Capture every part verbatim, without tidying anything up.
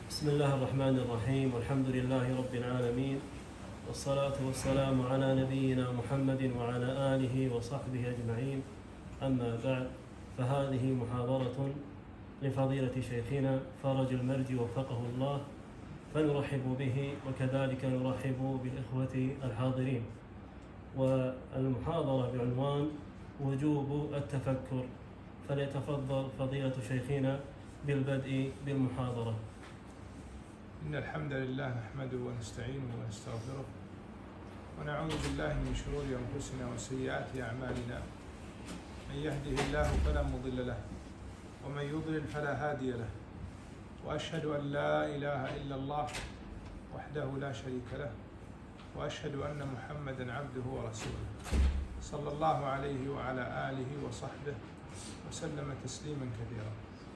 بسم الله الرحمن الرحيم، والحمد لله رب العالمين، والصلاة والسلام على نبينا محمد وعلى آله وصحبه أجمعين. أما بعد، فهذه محاضرة لفضيلة شيخنا فرج المرج وفقه الله، فنرحب به وكذلك نرحب بالإخوة الحاضرين. والمحاضرة بعنوان وجوب التفكر، فليتفضل فضيلة شيخنا بالبدء بالمحاضرة. إن الحمد لله نحمده ونستعينه ونستغفره ونعوذ بالله من شرور أنفسنا وسيئات أعمالنا. من يهده الله فلا مضل له ومن يضلل فلا هادي له، وأشهد أن لا إله إلا الله وحده لا شريك له، وأشهد أن محمدا عبده ورسوله صلى الله عليه وعلى آله وصحبه وسلم تسليما كثيرا.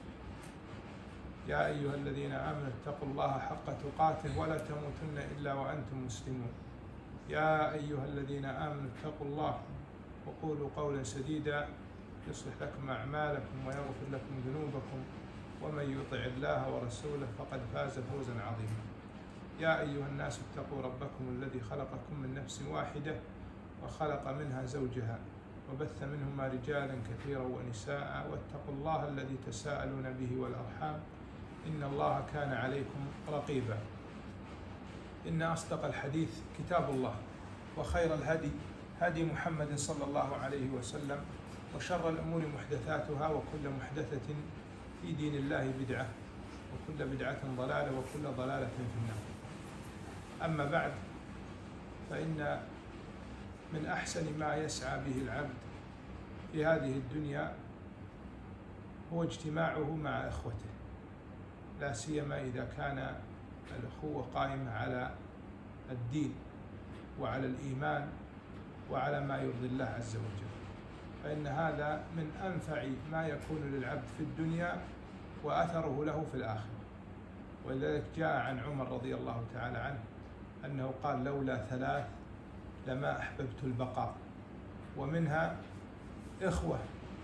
يا أيها الذين آمنوا اتقوا الله حق تقاته ولا تموتن إلا وأنتم مسلمون. يا أيها الذين آمنوا اتقوا الله وقولوا قولا سديدا يصلح لكم أعمالكم ويغفر لكم ذنوبكم، ومن يطع الله ورسوله فقد فاز فوزا عظيما. يا أيها الناس اتقوا ربكم الذي خلقكم من نفس واحدة وخلق منها زوجها وبث منهما رجالا كثيرا ونساء، واتقوا الله الذي تساءلون به والأرحام إن الله كان عليكم رقيبا. إن أصدق الحديث كتاب الله، وخير الهدي هدي محمد صلى الله عليه وسلم، وشر الأمور محدثاتها، وكل محدثة في دين الله بدعة، وكل بدعة ضلالة، وكل ضلالة في النار. أما بعد، فإن من أحسن ما يسعى به العبد في هذه الدنيا هو اجتماعه مع إخوته، لا سيما إذا كان الأخوة قائمة على الدين وعلى الإيمان وعلى ما يرضي الله عز وجل، فإن هذا من أنفع ما يكون للعبد في الدنيا وأثره له في الآخرة. ولذلك جاء عن عمر رضي الله تعالى عنه أنه قال: لولا ثلاث لما أحببت البقاء، ومنها إخوة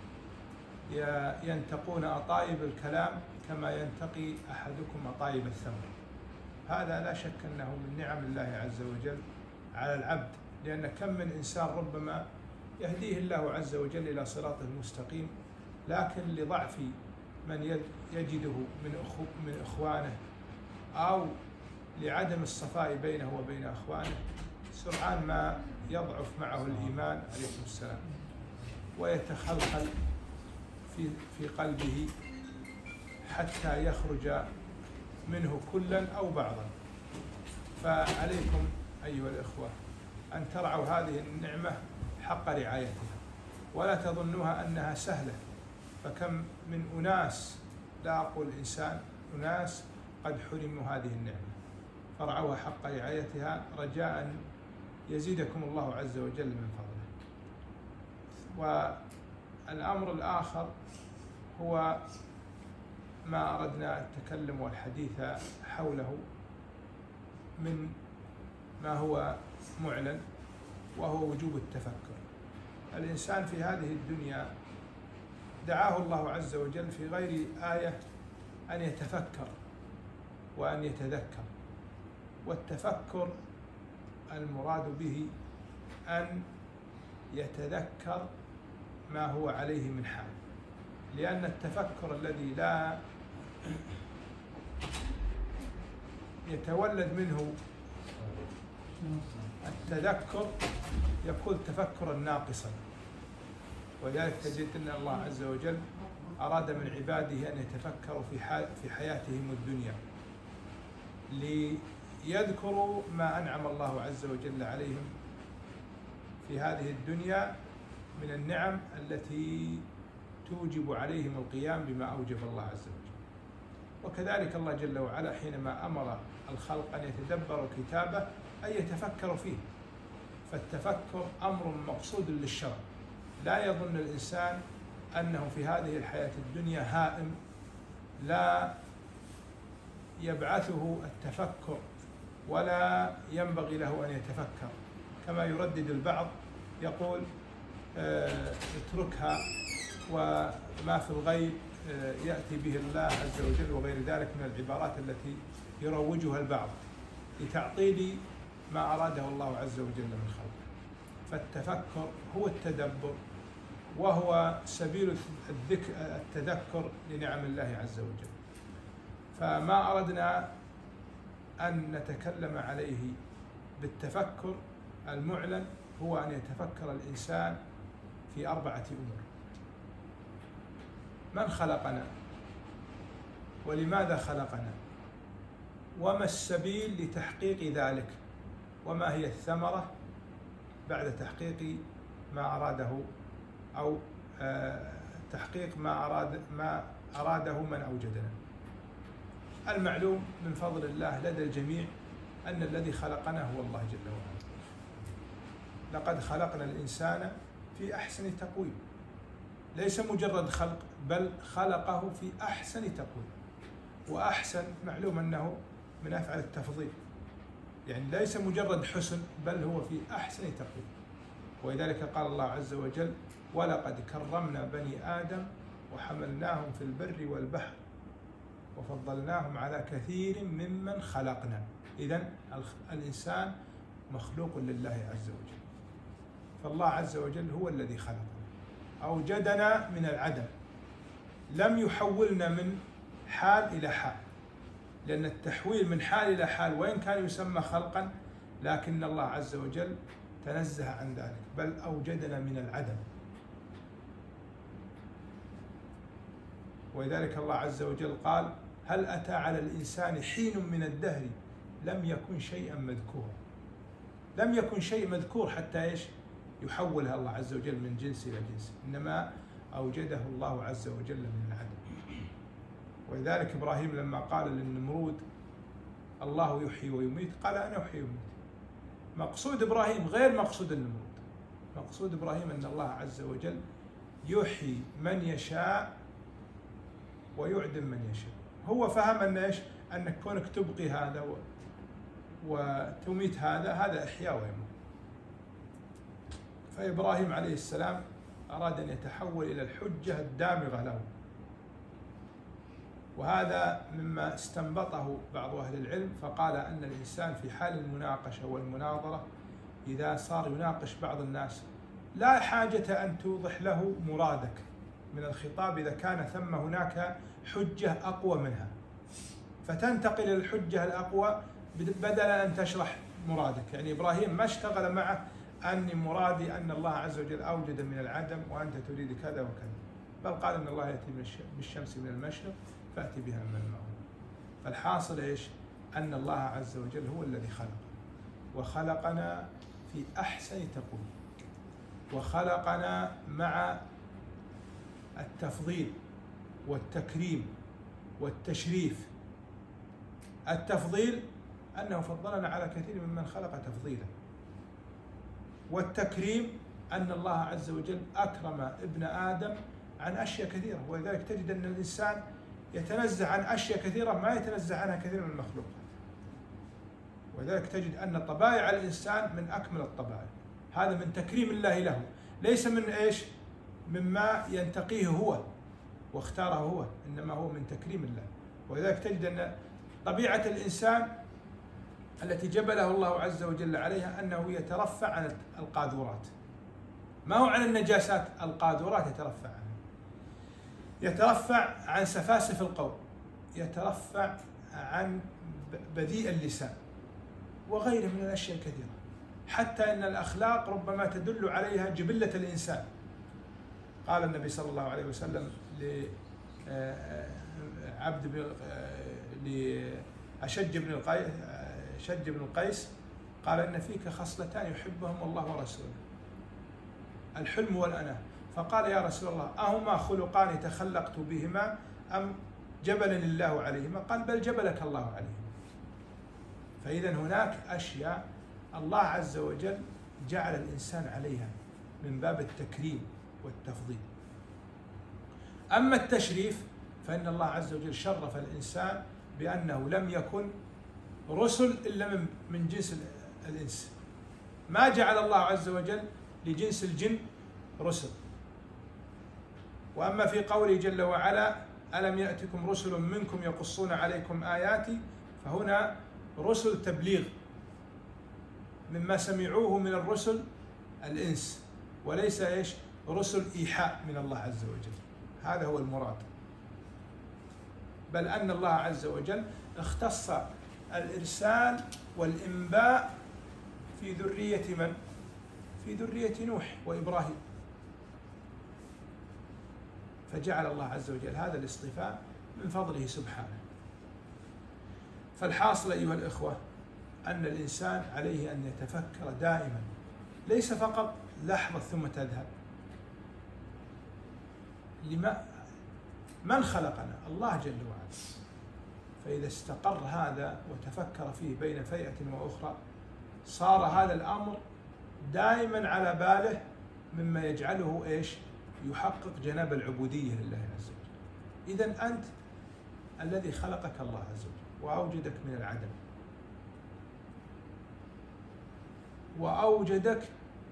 ينتقون أطايب الكلام كما ينتقي أحدكم أطايب الثمر. هذا لا شك أنه من نعم الله عز وجل على العبد، لأن كم من إنسان ربما يهديه الله عز وجل إلى صراطه المستقيم، لكن لضعف من يجده من أخو من إخوانه، أو لعدم الصفاء بينه وبين إخوانه، سرعان ما يضعف معه الإيمان عليكم السلام، ويتخلخل في في قلبه حتى يخرج منه كلا أو بعضا. فعليكم أيها الإخوة أن ترعوا هذه النعمة حق رعايتها، ولا تظنوها أنها سهلة، فكم من أناس، لا أقول إنسان، أناس قد حرموا هذه النعمة، فرعوها حق رعايتها رجاء يزيدكم الله عز وجل من فضله. والأمر الآخر هو ما أردنا التكلم والحديث حوله من ما هو معلن، وهو وجوب التفكر. الإنسان في هذه الدنيا دعاه الله عز وجل في غير آية أن يتفكر وأن يتذكر. والتفكر المراد به أن يتذكر ما هو عليه من حال، لأن التفكر الذي لا يتولد منه التذكر يكون تفكرا ناقصا. ولذلك تجد أن الله عز وجل أراد من عباده أن يتفكروا في في حياتهم الدنيا، ليذكروا ما أنعم الله عز وجل عليهم في هذه الدنيا من النعم التي توجب عليهم القيام بما أوجب الله عز وجل. وكذلك الله جل وعلا حينما أمر الخلق أن يتدبروا كتابه أن يتفكروا فيه. فالتفكر أمر مقصود للشرع. لا يظن الإنسان أنه في هذه الحياة الدنيا هائم لا يبعثه التفكر ولا ينبغي له أن يتفكر، كما يردد البعض يقول اتركها وما في الغيب يأتي به الله عز وجل وغير ذلك من العبارات التي يروجها البعض لتعطيل ما أراده الله عز وجل من خلقه. فالتفكر هو التدبر، وهو سبيل التذكر لنعم الله عز وجل. فما أردنا أن نتكلم عليه بالتفكر المعلن هو أن يتفكر الإنسان في أربعة أمور: من خلقنا؟ ولماذا خلقنا؟ وما السبيل لتحقيق ذلك؟ وما هي الثمرة بعد تحقيق ما أراده أو تحقيق ما أراد ما أراده من أوجدنا؟ المعلوم من فضل الله لدى الجميع أن الذي خلقنا هو الله جل وعلا. لقد خلقنا الإنسان في أحسن تقويم، ليس مجرد خلق بل خلقه في أحسن تقويم. وأحسن معلوم أنه من أفعال التفضيل، يعني ليس مجرد حسن بل هو في أحسن تقويم. ولذلك قال الله عز وجل: ولقد كرمنا بني آدم وحملناهم في البر والبحر وفضلناهم على كثير ممن خلقنا. إذن الإنسان مخلوق لله عز وجل، فالله عز وجل هو الذي خلقنا، أوجدنا من العدم، لم يحولنا من حال إلى حال، لأن التحويل من حال إلى حال وإن كان يسمى خلقا لكن الله عز وجل تنزه عن ذلك، بل أوجدنا من العدم. ولذلك الله عز وجل قال: هل أتى على الإنسان حين من الدهر لم يكن شيئا مذكورا. لم يكن شيء مذكور حتى إيش يحولها الله عز وجل من جنس إلى جنس، إنما أوجده الله عز وجل من العدم. ولذلك إبراهيم لما قال للنمرود: الله يحيي ويميت، قال: أنا أحيي ويميت. مقصود إبراهيم غير مقصود النمرود. مقصود إبراهيم أن الله عز وجل يحيي من يشاء ويعدم من يشاء. هو فهم أن إيش أنك كونك تبقي هذا وتميت هذا، هذا إحياء ويموت. فإبراهيم عليه السلام أراد أن يتحول إلى الحجة الدامغة له، وهذا مما استنبطه بعض أهل العلم، فقال أن الإنسان في حال المناقشة والمناظرة إذا صار يناقش بعض الناس لا حاجة أن توضح له مرادك من الخطاب إذا كان ثم هناك حجة أقوى منها، فتنتقل إلى الحجة الأقوى بدلا أن تشرح مرادك. يعني إبراهيم ما اشتغل معه أني مرادي أن الله عز وجل أوجد من العدم وأنت تريد كذا وكذا، بل قال أن الله يأتي بالشمس من المشرق فأتي بها من المغرب. فالحاصل إيش؟ أن الله عز وجل هو الذي خلق، وخلقنا في أحسن تقويم، وخلقنا مع التفضيل والتكريم والتشريف. التفضيل أنه فضلنا على كثير ممن خلق تفضيلا، والتكريم أن الله عز وجل أكرم ابن آدم عن أشياء كثيرة. ولذلك تجد أن الإنسان يتنزه عن أشياء كثيرة ما يتنزه عنها كثير من المخلوقات. ولذلك تجد أن طبائع الإنسان من أكمل الطبائع، هذا من تكريم الله له، ليس من إيش؟ مما ينتقيه هو واختاره هو، إنما هو من تكريم الله. ولذلك تجد أن طبيعة الإنسان التي جبله الله عز وجل عليها أنه يترفع عن القاذورات، ما هو عن النجاسات، القاذورات يترفع عنها، يترفع عن سفاسف القول، يترفع عن بذيء اللسان وغيره من الأشياء الكثيرة، حتى أن الأخلاق ربما تدل عليها جبلة الإنسان. قال النبي صلى الله عليه وسلم لعبد بن لأشج بن القيس شج بن القيس قال: إن فيك خصلتان يحبهم الله ورسوله، الحلم والأناة. فقال: يا رسول الله، أهما خلقان تخلقت بهما أم جبلني الله عليهما؟ قال: بل جبلك الله عليهما. فإذا هناك أشياء الله عز وجل جعل الإنسان عليها من باب التكريم والتفضيل. أما التشريف فإن الله عز وجل شرف الإنسان بأنه لم يكن رسل إلا من من جنس الإنس، ما جعل الله عز وجل لجنس الجن رسل. وأما في قوله جل وعلا: ألم يأتكم رسل منكم يقصون عليكم آياتي، فهنا رسل تبليغ مما سمعوه من الرسل الإنس، وليس إيش رسل إيحاء من الله عز وجل. هذا هو المراد. بل أن الله عز وجل اختص الإرسال والإنباء في ذرية من؟ في ذرية نوح وإبراهيم، فجعل الله عز وجل هذا الاصطفاء من فضله سبحانه. فالحاصل أيها الإخوة أن الإنسان عليه أن يتفكر دائما، ليس فقط لحظة ثم تذهب. لما من خلقنا؟ الله جل وعلا. فإذا استقر هذا وتفكر فيه بين فيئة وأخرى، صار هذا الأمر دائما على باله، مما يجعله إيش؟ يحقق جناب العبودية لله عز وجل. إذن أنت الذي خلقك الله عز وجل وأوجدك من العدم، وأوجدك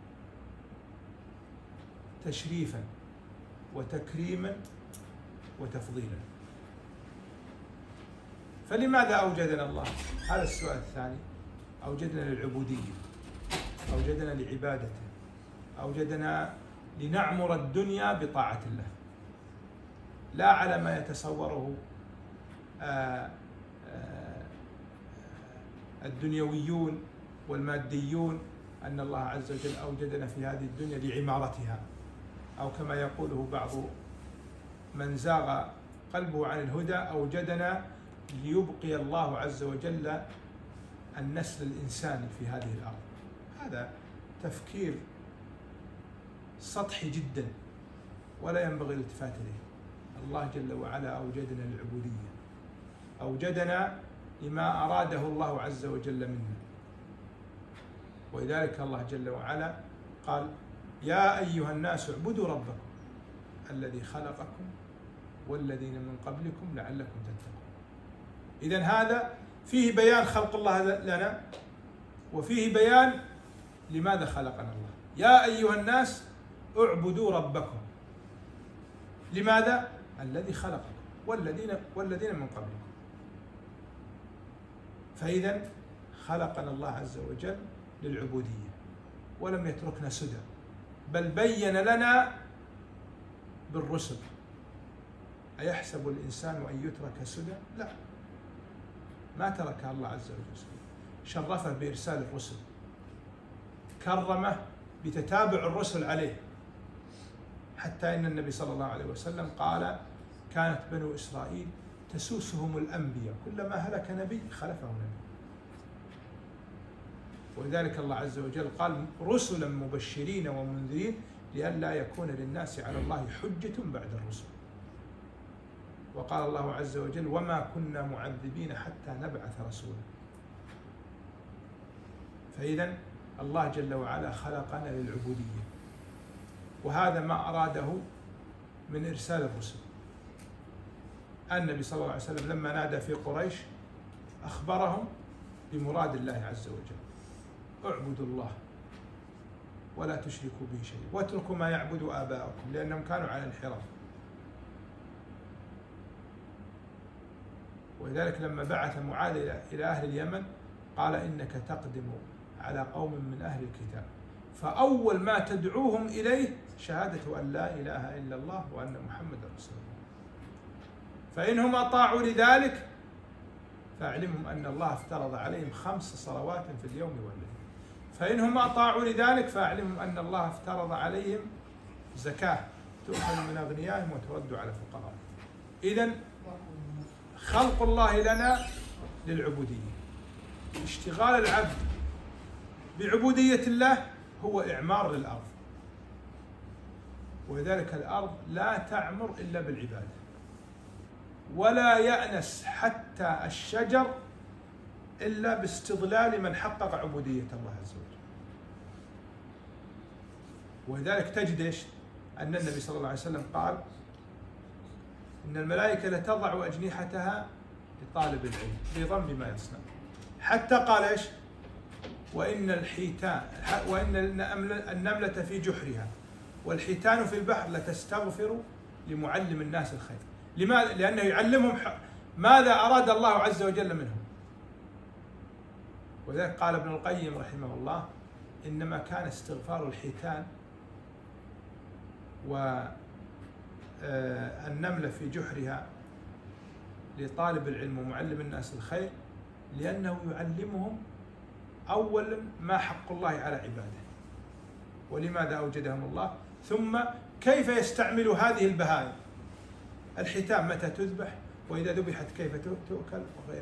تشريفا وتكريما وتفضيلا. فلماذا أوجدنا الله؟ هذا السؤال الثاني. أوجدنا للعبودية، أوجدنا لعبادته، أوجدنا لنعمر الدنيا بطاعة الله، لا على ما يتصوره آآ آآ الدنيويون والماديون أن الله عز وجل أوجدنا في هذه الدنيا لعمارتها، أو كما يقوله بعض من زاغ قلبه عن الهدى: أوجدنا ليبقي الله عز وجل النسل الإنساني في هذه الأرض. هذا تفكير سطحي جدا ولا ينبغي الالتفات إليه. الله جل وعلا أوجدنا للعبودية، أوجدنا لما أراده الله عز وجل منا. ولذلك الله جل وعلا قال: يا أيها الناس اعبدوا ربكم الذي خلقكم والذين من قبلكم لعلكم تتقون. إذن هذا فيه بيان خلق الله لنا، وفيه بيان لماذا خلقنا الله. يا أيها الناس اعبدوا ربكم، لماذا؟ الذي خلقكم والذين والذين من قبلكم. فإذا خلقنا الله عز وجل للعبودية، ولم يتركنا سدى، بل بين لنا بالرسل. أيحسب الإنسان أن يترك سدى؟ لا، ما تركها الله عز وجل. شرفه بإرسال الرسل، كرمه بتتابع الرسل عليه، حتى إن النبي صلى الله عليه وسلم قال: كانت بنو إسرائيل تسوسهم الأنبياء، كلما هلك نبي خلفه نبي. ولذلك الله عز وجل قال: رسلا مبشرين ومنذرين لئلا يكون للناس على الله حجة بعد الرسل. وقال الله عز وجل: وما كنا معذبين حتى نبعث رسولا. فإذا الله جل وعلا خلقنا للعبودية، وهذا ما أراده من إرسال الرسل. النبي صلى الله عليه وسلم لما نادى في قريش أخبرهم بمراد الله عز وجل: اعبدوا الله ولا تشركوا به شيئا واتركوا ما يعبد آباؤكم، لأنهم كانوا على انحراف. ولذلك لما بعث معاذ إلى أهل اليمن قال: إنك تقدم على قوم من أهل الكتاب، فأول ما تدعوهم إليه شهادة أن لا إله إلا الله وأن محمد رسول الله، فإنهم أطاعوا لذلك فأعلمهم أن الله افترض عليهم خمس صلوات في اليوم والليل، فإنهم أطاعوا لذلك فأعلمهم أن الله افترض عليهم زكاة تؤخذ من أغنيائهم وترد على فقراء. إذن خلق الله لنا للعبودية. اشتغال العبد بعبودية الله هو إعمار للأرض، ولذلك الأرض لا تعمر إلا بالعبادة، ولا يأنس حتى الشجر إلا باستظلال من حقق عبودية الله عز وجل. ولذلك تجد أن النبي صلى الله عليه وسلم قال: إن الملائكة لتضع أجنحتها لطالب العلم بضم ما يصنع، حتى قال إيش؟ وإن الحيتان وإن النملة في جحرها والحيتان في البحر لتستغفر لمعلم الناس الخير. لماذا؟ لأنه يعلمهم ماذا أراد الله عز وجل منهم. وذلك قال ابن القيم رحمه الله: إنما كان استغفار الحيتان والنملة في جحرها لطالب العلم ومعلم الناس الخير لأنه يعلمهم أولا ما حق الله على عباده ولماذا أوجدهم الله، ثم كيف يستعمل هذه البهائم. الحيتان متى تذبح، وإذا ذبحت كيف تؤكل وغيره.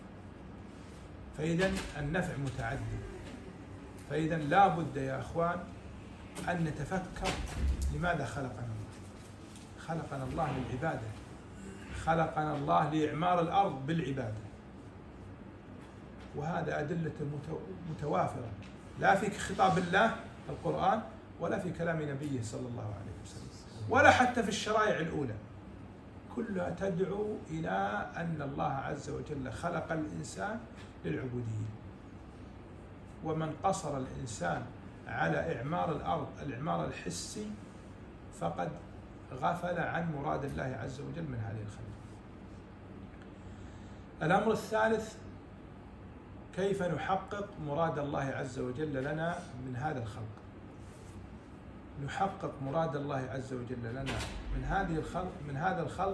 فإذا النفع متعدد. فإذا لا بد يا أخوان أن نتفكر لماذا خلقنا الله. خلقنا الله للعبادة، خلقنا الله لإعمار الأرض بالعبادة، وهذا أدلة متوافرة لا في خطاب الله القرآن ولا في كلام نبيه صلى الله عليه وسلم ولا حتى في الشرائع الأولى، كلها تدعو إلى أن الله عز وجل خلق الإنسان للعبودية. ومن قصر الإنسان على إعمار الأرض الإعمار الحسي فقد غفل عن مراد الله عز وجل من هذه الخليقة. الأمر الثالث: كيف نحقق مراد الله عز وجل لنا من هذا الخلق. نحقق مراد الله عز وجل لنا من هذه الخلق من هذا الخلق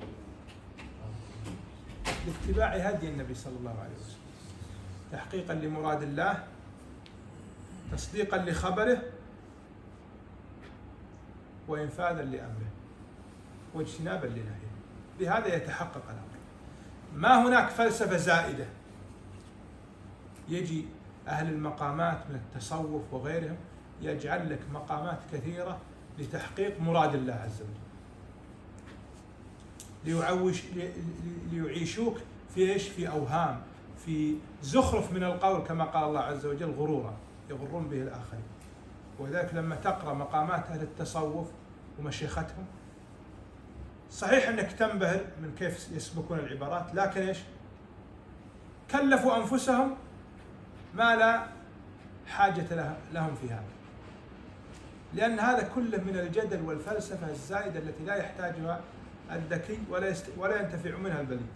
باتباع هدي النبي صلى الله عليه وسلم، تحقيقا لمراد الله، تصديقا لخبره، وإنفاذا لأمره، واجتنابا لنهيه. بهذا يتحقق الأمر. ما هناك فلسفة زائدة يجي أهل المقامات من التصوف وغيرهم يجعل لك مقامات كثيرة لتحقيق مراد الله عز وجل، ليعوش ليعيشوك في إيش؟ في أوهام، في زخرف من القول كما قال الله عز وجل: غرورا يغرون به الآخرين. وذلك لما تقرأ مقامات أهل التصوف ومشيختهم صحيح أنك تنبهر من كيف يسبكون العبارات، لكن إيش؟ كلفوا أنفسهم ما لا حاجة لهم في هذا، لأن هذا كله من الجدل والفلسفة الزائدة التي لا يحتاجها الذكي ولا يست... ولا ينتفع منها البليد.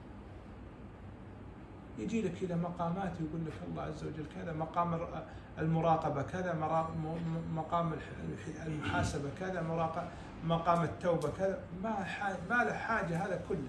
يجي لك إلى مقامات يقول لك الله عز وجل كذا، مقام المراقبة كذا، مقام المحاسبة كذا، مقام التوبة كذا. ما حاجة ما له حاجة هذا كله.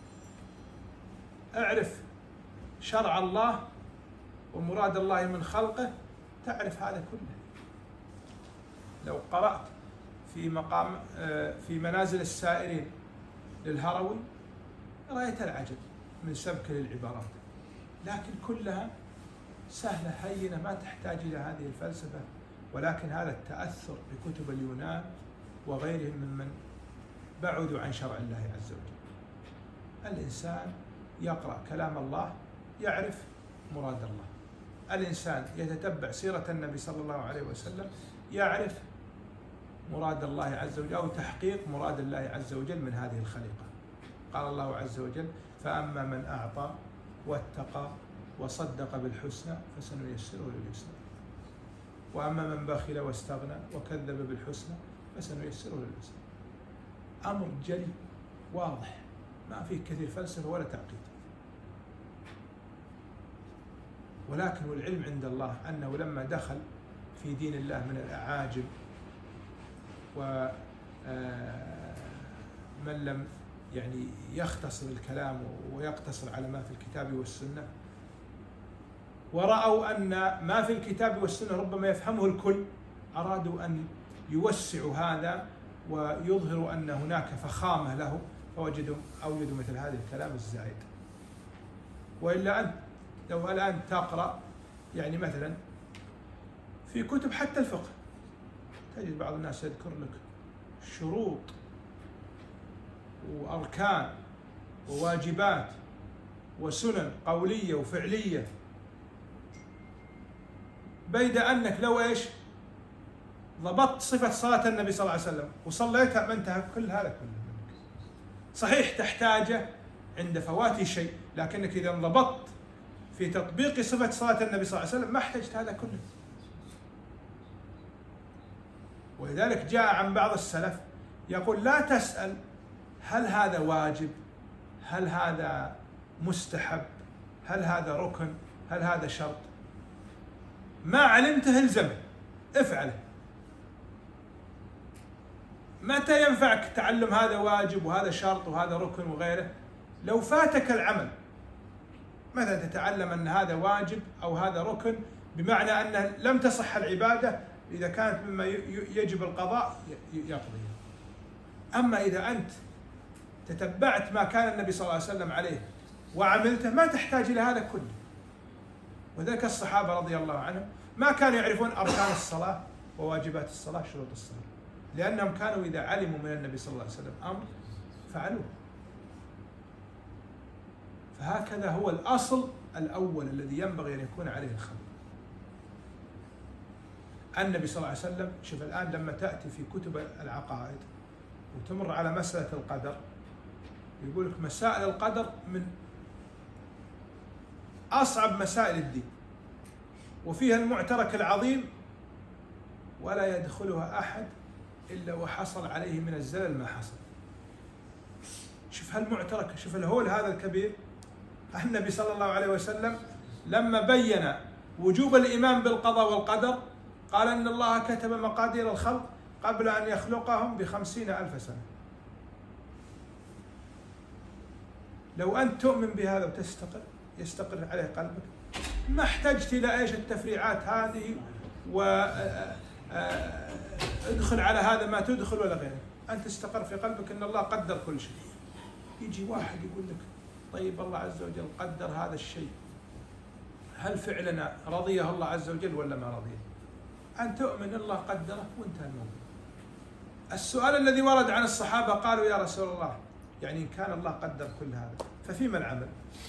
اعرف شرع الله ومراد الله من خلقه تعرف هذا كله. لو قرأت في مقام في منازل السائرين للهروي رأيت العجب من سبك للعبارات، لكن كلها سهلة هينة ما تحتاج إلى هذه الفلسفة، ولكن هذا التأثر بكتب اليونان وغيرهم ممن بعدوا عن شرع الله عز وجل. الإنسان يقرأ كلام الله يعرف مراد الله. الإنسان يتتبع سيرة النبي صلى الله عليه وسلم يعرف مراد الله عز وجل أو تحقيق مراد الله عز وجل من هذه الخليقة. قال الله عز وجل: فأما من أعطى واتقى وصدق بالحسنى فسنيسره لليسرى، وأما من بخل واستغنى وكذب بالحسنى فسنيسره لليسرى. أمر جلي واضح ما فيه كثير فلسفة ولا تعقيد. ولكن والعلم عند الله أنه لما دخل في دين الله من الأعاجم ومن لم يعني يختصر الكلام ويقتصر على ما في الكتاب والسنة، ورأوا أن ما في الكتاب والسنة ربما يفهمه الكل، أرادوا أن يوسعوا هذا ويظهروا أن هناك فخامة له، فوجدوا أوجدوا مثل هذا الكلام الزائد. وإلا أنت لو الآن تقرأ يعني مثلا في كتب حتى الفقه تجد بعض الناس يذكر لك شروط وأركان وواجبات وسنن قولية وفعلية، بيد أنك لو إيش ضبطت صفة صلاة النبي صلى الله عليه وسلم وصليتها ما انتهى كل هذا كله منك. صحيح تحتاجه عند فوات شيء، لكنك إذا انضبطت في تطبيق صفة صلاة النبي صلى الله عليه وسلم ما احتجت هذا كله. ولذلك جاء عن بعض السلف يقول: لا تسأل هل هذا واجب؟ هل هذا مستحب؟ هل هذا ركن؟ هل هذا شرط؟ ما علمته الزمه، افعله. متى ينفعك تعلم هذا واجب وهذا شرط وهذا ركن وغيره؟ لو فاتك العمل. متى تتعلم أن هذا واجب أو هذا ركن، بمعنى أن لم تصح العبادة، إذا كانت مما يجب القضاء يقضي. أما إذا أنت تتبعت ما كان النبي صلى الله عليه وسلم عليه وعملته، ما تحتاج إلى هذا كله. وذلك الصحابة رضي الله عنهم ما كانوا يعرفون أركان الصلاة وواجبات الصلاة، شروط الصلاة، لأنهم كانوا إذا علموا من النبي صلى الله عليه وسلم أمر فعلوه. فهكذا هو الأصل الأول الذي ينبغي أن يكون عليه الخلق. النبي صلى الله عليه وسلم، شوف الآن لما تأتي في كتب العقائد وتمر على مسألة القدر، يقول لك مسائل القدر من أصعب مسائل الدين، وفيها المعترك العظيم، ولا يدخلها أحد إلا وحصل عليه من الزلل ما حصل. شوف هالمعترك، شوف الهول هذا الكبير. النبي صلى الله عليه وسلم لما بين وجوب الإيمان بالقضاء والقدر قال أن الله كتب مقادير الخلق قبل أن يخلقهم بخمسين ألف سنة. لو أنت تؤمن بهذا وتستقر يستقر عليه قلبك، ما احتجت إلى إيش التفريعات هذه وادخل على هذا ما تدخل ولا غيره. أنت استقر في قلبك أن الله قدر كل شيء. يجي واحد يقول لك طيب الله عز وجل قدر هذا الشيء، هل فعلنا رضيه الله عز وجل ولا ما رضيه؟ أن تؤمن الله قدره وانتهى الموضوع. السؤال الذي ورد عن الصحابة قالوا يا رسول الله، يعني إن كان الله قدر كل هذا ففيما العمل؟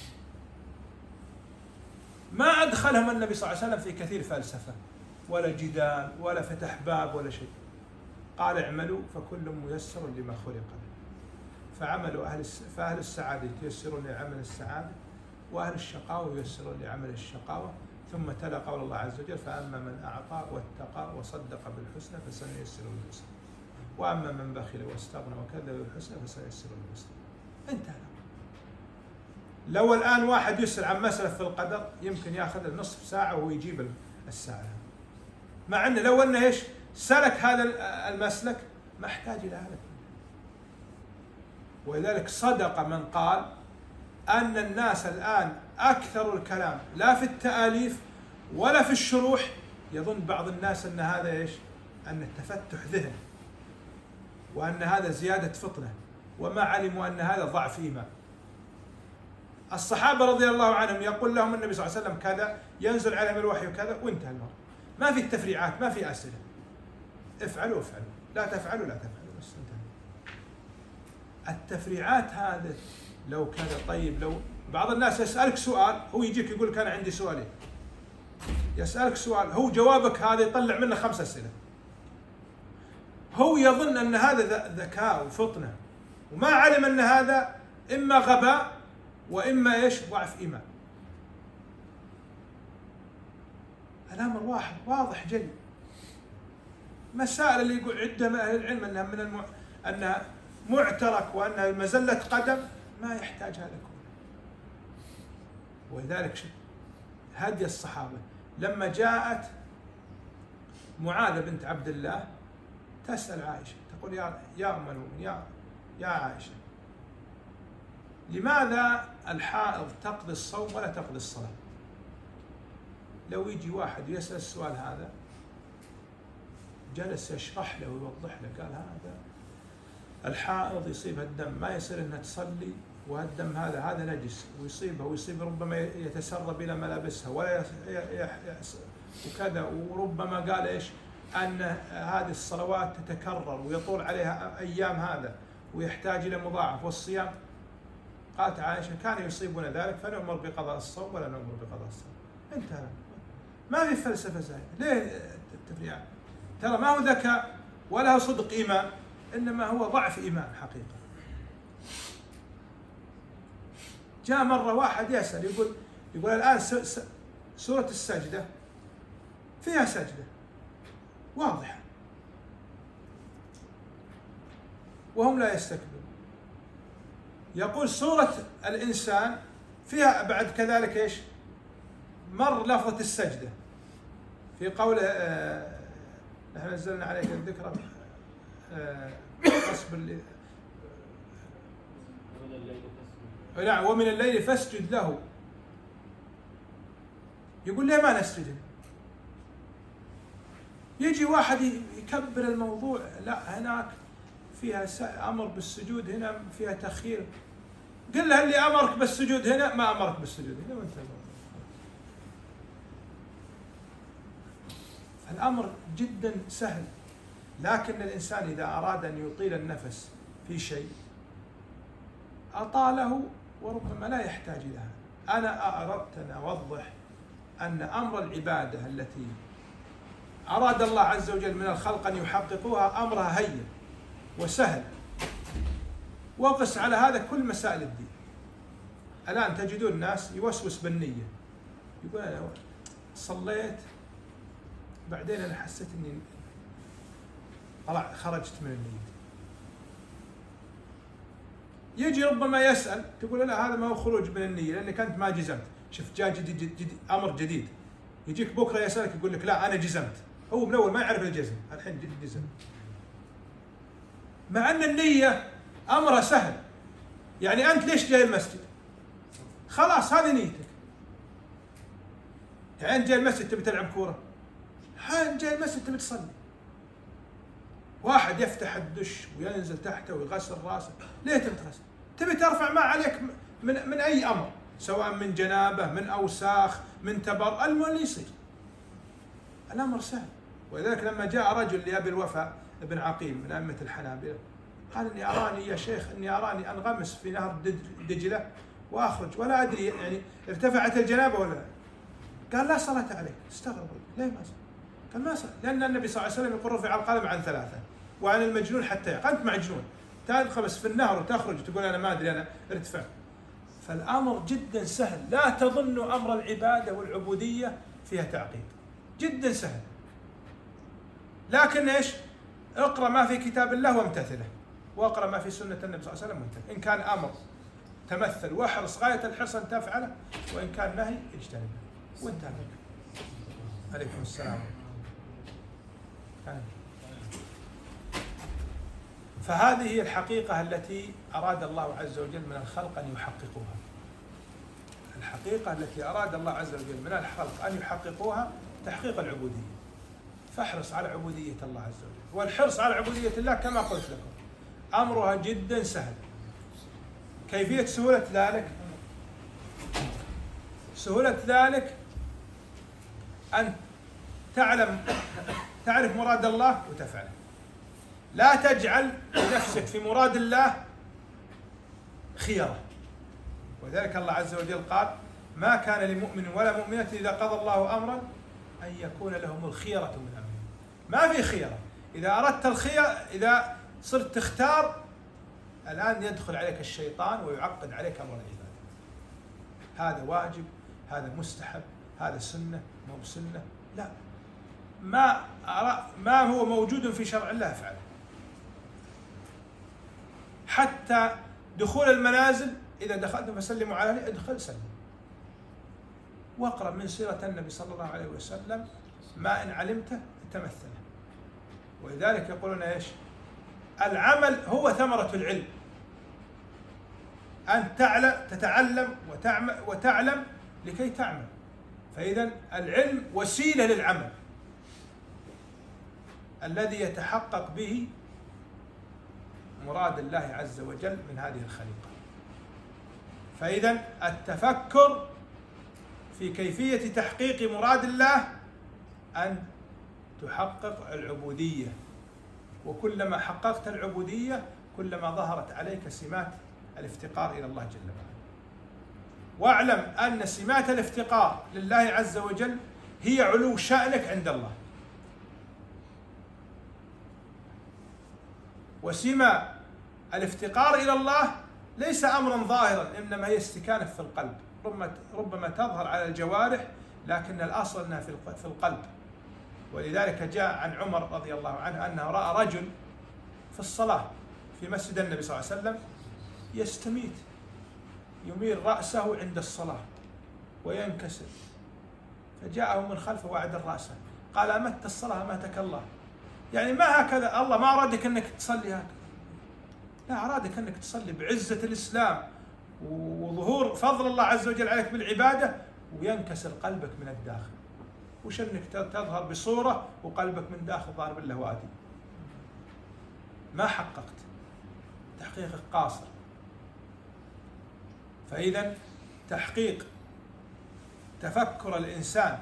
ما أدخلهم النبي صلى الله عليه وسلم في كثير فلسفة ولا جدال ولا فتح باب ولا شيء. قال اعملوا فكل ميسر لما خلق له. فعملوا أهل فأهل السعادة يتيسرون لعمل السعادة، وأهل الشقاوة ييسرون لعمل الشقاوة. ثم تلا قول الله عز وجل فأما من أعطى واتقى وصدق بالحسنى فسنيسره لليسرى، وأما من بخل واستغنى وكذب بالحسنى فسنيسره لليسرى. انتهى. لو الآن واحد يسأل عن مسألة في القدر يمكن يأخذ نصف ساعة وهو يجيب الساعة، مع أنه لو أنه إيش سلك هذا المسلك ما احتاج إلى هذا. ولذلك صدق من قال أن الناس الآن أكثر الكلام لا في التآليف ولا في الشروح. يظن بعض الناس أن هذا إيش؟ أن التفتح ذهن، وأن هذا زيادة فطنة، وما علموا أن هذا ضعف إيمان. الصحابة رضي الله عنهم يقول لهم النبي صلى الله عليه وسلم كذا، ينزل عليهم الوحي وكذا، وانتهى الأمر. ما في التفريعات، ما في أسئلة. افعلوا افعلوا، لا تفعلوا لا تفعلوا، بس انتهى. التفريعات هذا لو كذا. طيب لو بعض الناس يسألك سؤال، هو يجيك يقول لك أنا عندي سؤالين، يسألك سؤال هو جوابك هذا يطلع منه خمس أسئلة. هو يظن أن هذا ذكاء وفطنة، وما علم أن هذا إما غباء وإما إيش ضعف إيمان. الأمر واحد واضح جلي. مسائل اللي يقول عدة من أهل العلم أنها من الم... أنها معترك وأنها مزلة قدم ما يحتاج هذا كله. ولذلك شوف هدي الصحابة لما جاءت معاذ بنت عبد الله تسأل عائشة تقول يا يا أم المؤمنين يا يا عائشة، لماذا الحائض تقضي الصوم ولا تقضي الصلاة؟ لو يجي واحد يسأل السؤال هذا جلس يشرح له ويوضح له، قال هذا الحائض يصيبها الدم ما يصير انها تصلي، والدم هذا هذا نجس ويصيبها ويصيب ربما يتسرب الى ملابسها ولا وكذا، وربما قال ايش ان هذه الصلوات تتكرر ويطول عليها ايام هذا ويحتاج الى مضاعف، والصيام. قالت عائشه كان يصيبنا ذلك فنؤمر بقضاء الصوم ولا نؤمر بقضاء الصوم. انتهى. ما في فلسفه زايده. ليه التفريعات؟ ترى ما هو ذكاء ولا هو صدق ايمان، انما هو ضعف ايمان حقيقه. جاء مره واحد يسال يقول يقول الان سوره السجده فيها سجده واضحه وهم لا يستكبرون، يقول سورة الإنسان فيها بعد كذلك إيش؟ مر لفظة السجدة في قوله آه نحن نزلنا عليك الذكر آه اصبر نعم ومن الليل فاسجد له. يقول ليه ما نسجد؟ يجي واحد يكبر الموضوع، لا هناك فيها أمر بالسجود، هنا فيها تخيير. قل له اللي أمرك بالسجود هنا ما أمرك بالسجود هنا وانت. الأمر جدا سهل، لكن الإنسان إذا أراد أن يطيل النفس في شيء أطاله وربما لا يحتاج لها. أنا أردت أن أوضح أن أمر العبادة التي أراد الله عز وجل من الخلق أن يحققوها أمرها هين وسهل، وقس على هذا كل مسائل الدين. الآن تجدون الناس يوسوس بالنية، يقول أنا صليت بعدين أنا حسيت أني طلع خرجت من النية. يجي ربما يسأل، تقول لا هذا ما هو خروج من النية لأنك أنت ما جزمت. شوف جاء جديد جديد أمر جديد، يجيك بكرة يسألك يقول لك لا أنا جزمت. هو من أول ما يعرف الجزم، الحين جزم، مع أن النية أمرها سهل. يعني أنت ليش جاي المسجد؟ خلاص هذه نيتك. يعني أنت جاي المسجد تبي تلعب كورة، أنت جاي المسجد تبي تصلي. واحد يفتح الدش وينزل تحته ويغسل راسه، ليه تبي تغسل؟ تبي ترفع ما عليك من من أي أمر، سواء من جنابه، من أوساخ، من تبر، المهم اللي يصير. الأمر سهل. ولذلك لما جاء رجل لأبي الوفاء ابن عقيل من أئمة الحنابلة قال إني أراني يا شيخ إني أراني أنغمس في نهر دجلة وأخرج ولا أدري يعني ارتفعت الجنابة ولا لا. قال لا صلاة عليك. استغرب، ليه ما صلى؟ قال ما صلى، لأن النبي صلى الله عليه وسلم يقول رفع القلم عن ثلاثة وعن المجنون حتى يقع. أنت مجنون تنغمس في النهر وتخرج وتقول أنا ما أدري أنا ارتفعت. فالأمر جدا سهل، لا تظنوا أمر العبادة والعبودية فيها تعقيد، جدا سهل. لكن إيش؟ اقرأ ما في كتاب الله وامتثله، واقرأ ما في سنة النبي صلى الله عليه وسلم وامتثله. إن كان أمر تمثل واحرص غاية الحرص أن تفعله، وإن كان نهي اجتنبه وانتهى. عليكم السلام. فهذه هي الحقيقة التي أراد الله عز وجل من الخلق أن يحققوها. الحقيقة التي أراد الله عز وجل من الخلق أن يحققوها تحقيق العبودية. فاحرص على عبودية الله عز وجل. والحرص على عبودية الله كما قلت لكم أمرها جدا سهل. كيفية سهولة ذلك؟ سهولة ذلك أن تعلم تعرف مراد الله وتفعله. لا تجعل نفسك في مراد الله خيرة. وذلك الله عز وجل قال ما كان لمؤمن ولا مؤمنة إذا قضى الله أمرا أن يكون لهم الخيرة من أمرهم. ما في خيرة. إذا أردت الخير، إذا صرت تختار، الآن يدخل عليك الشيطان ويعقد عليك أمر العبادة. هذا واجب، هذا مستحب، هذا سنة، مو بسنة. لا، ما ما هو موجود في شرع الله افعله. حتى دخول المنازل، إذا دخلتم فسلموا على ادخل سلم. واقرأ من سيرة النبي صلى الله عليه وسلم ما إن علمته تمثله. ولذلك يقولون ايش؟ العمل هو ثمرة العلم. أن تعلم تتعلم وتعمل وتعلم لكي تعمل. فإذا العلم وسيلة للعمل الذي يتحقق به مراد الله عز وجل من هذه الخليقة. فإذا التفكر في كيفية تحقيق مراد الله أن تحقق العبودية. وكلما حققت العبودية كلما ظهرت عليك سمات الافتقار إلى الله جل وعلا. واعلم أن سمات الافتقار لله عز وجل هي علو شأنك عند الله. وسمة الافتقار إلى الله ليس أمرا ظاهرا، إنما هي استكانة في القلب. ربما تظهر على الجوارح لكن الأصل أنها في القلب. ولذلك جاء عن عمر رضي الله عنه أنه رأى رجل في الصلاة في مسجد النبي صلى الله عليه وسلم يستميت، يميل رأسه عند الصلاة وينكسر، فجاءه من خلفه وعد رأسه قال أمت الصلاة أماتك الله. يعني ما هكذا، الله ما أرادك أنك تصلي هكذا، لا، أرادك أنك تصلي بعزة الإسلام وظهور فضل الله عز وجل عليك بالعبادة، وينكسر قلبك من الداخل. وش أنك تظهر بصورة وقلبك من داخل ضارب اللهواتي، ما حققت، تحقيقك قاصر. فإذا تحقيق تفكر الإنسان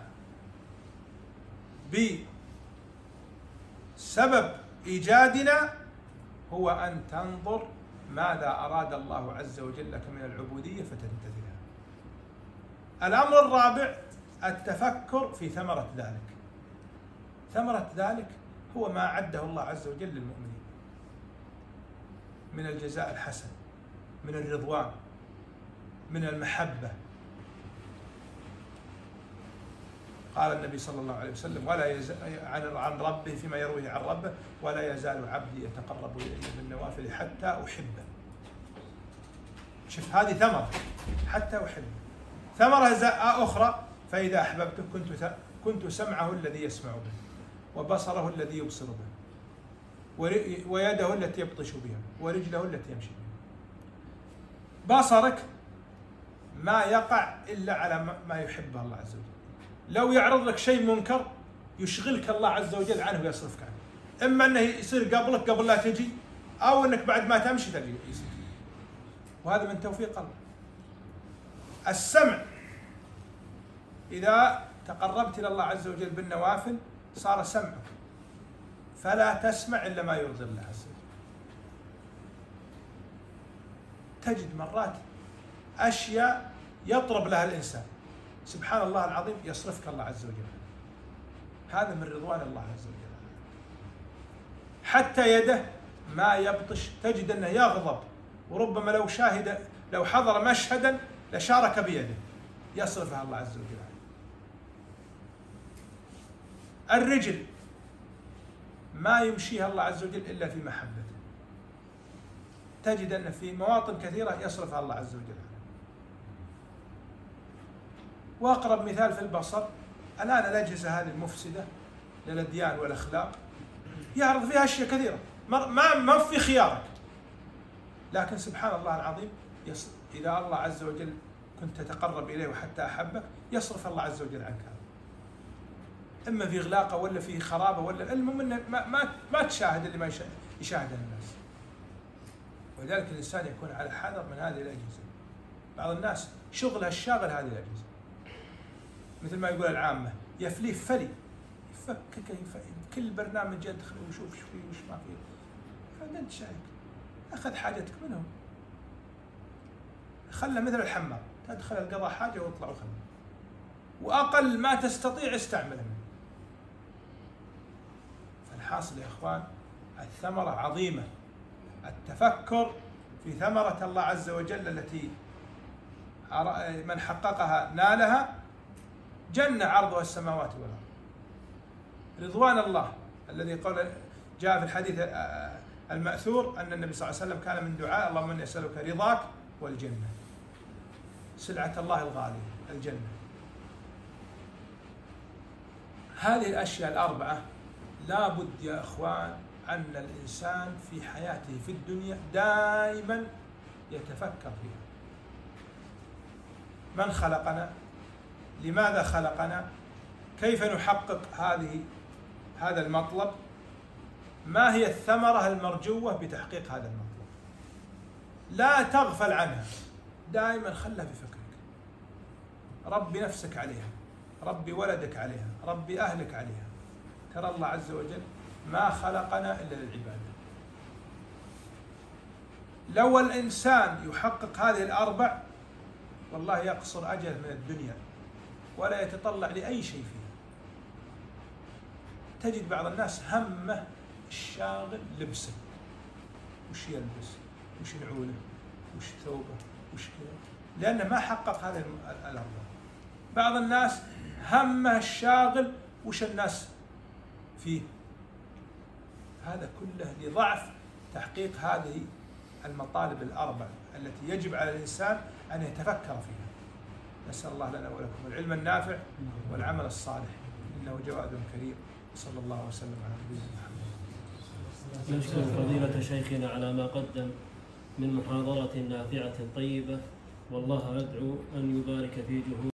بسبب إيجادنا هو أن تنظر ماذا أراد الله عز وجل لك من العبودية فتمتثلها. الأمر الرابع التفكر في ثمرة ذلك. ثمرة ذلك هو ما أعده الله عز وجل للمؤمنين من الجزاء الحسن، من الرضوان، من المحبة. قال النبي صلى الله عليه وسلم ولا يزال عن ربه فيما يرويه عن ربه ولا يزال عبدي يتقرب إلي بالنوافل حتى أحبه. شوف هذه ثمرة، حتى أحبه. ثمرة أخرى فإذا أحببته كنت كنت سمعه الذي يسمع به، وبصره الذي يبصر به، ويده التي يبطش بها، ورجله التي يمشي بها. بصرك ما يقع إلا على ما يحبه الله عز وجل. لو يعرض لك شيء منكر يشغلك الله عز وجل عنه ويصرفك عنه، إما أنه يصير قبلك قبل لا تجي، أو أنك بعد ما تمشي تجي يصير، وهذا من توفيق الله. السمع إذا تقربت إلى الله عز وجل بالنوافل صار سمعك، فلا تسمع إلا ما يرضي الله عز وجل. تجد مرات أشياء يطرب لها الإنسان، سبحان الله العظيم يصرفك الله عز وجل، هذا من رضوان الله عز وجل. حتى يده ما يبطش، تجد أنه يغضب، وربما لو شاهد لو حضر مشهدا لشارك بيده، يصرفها الله عز وجل. الرجل ما يمشيها الله عز وجل إلا في محبته، تجد أن في مواطن كثيرة يصرفها الله عز وجل. وأقرب مثال في البصر الآن الأجهزة هذه المفسدة للأديان والأخلاق يعرض فيها أشياء كثيرة، ما ما في خيارك، لكن سبحان الله العظيم إذا الله عز وجل كنت تتقرب إليه وحتى أحبك يصرف الله عز وجل عنك هذا، إما في إغلاقه ولا في خرابه، ولا المهم إنه ما ما ما تشاهد اللي ما يشاهده الناس. ولذلك الإنسان يكون على حذر من هذه الأجهزة. بعض الناس شغلها الشاغل هذه الأجهزة، مثل ما يقول العامة يفليه فلي، يفكك كل برنامج يدخل ويشوف ايش فيه وش ما فيه. هذا انت شايف، اخذ حاجتك منهم، خله مثل الحمام، تدخل القضاء حاجة واطلع وخله، وأقل ما تستطيع استعمله منه. فالحاصل يا إخوان الثمرة عظيمة، التفكر في ثمرة الله عز وجل التي من حققها نالها جنة عرضها السماوات والأرض. رضوان الله الذي قال جاء في الحديث المأثور أن النبي صلى الله عليه وسلم كان من دعاء اللهم إني أسألك رضاك والجنة، سلعة الله الغالية الجنة. هذه الأشياء الأربعة لا بد يا إخوان أن الإنسان في حياته في الدنيا دائما يتفكر فيها. من خلقنا؟ لماذا خلقنا؟ كيف نحقق هذه هذا المطلب؟ ما هي الثمرة المرجوة بتحقيق هذا المطلب؟ لا تغفل عنها، دائما خلها في فكرك. ربي نفسك عليها، ربي ولدك عليها، ربي أهلك عليها. ترى الله عز وجل ما خلقنا إلا للعبادة. لو الإنسان يحقق هذه الأربع والله يقصر أجل من الدنيا ولا يتطلع لأي شيء فيها. تجد بعض الناس همه الشاغل لبسه، وش يلبس، وش نعوله، وش ثوبه، وش كذا، لأنه ما حقق هذه الأربع. بعض الناس همه الشاغل وش الناس فيه، هذا كله لضعف تحقيق هذه المطالب الأربع التي يجب على الإنسان أن يتفكر فيها. نسأل الله لنا ولكم العلم النافع والعمل الصالح، إنه جواد كريم. صلى الله وسلم على نبينا محمد. نشكر فضيلة شيخنا على ما قدم من محاضرة نافعة طيبة، والله أدعو أن يبارك في جهود